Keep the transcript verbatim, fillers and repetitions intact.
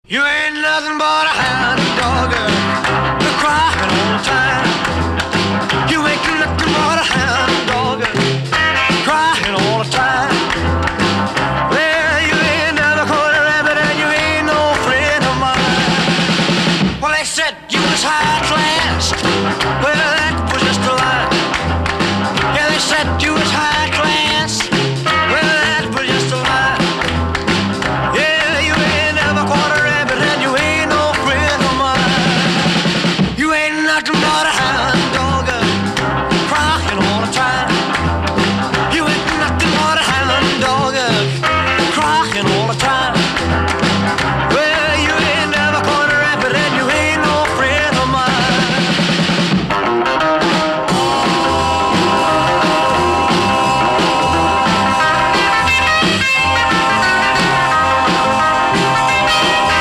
You ain't nothing but a hound dog, girl. You're crying all the time. You ain't nothing but a hound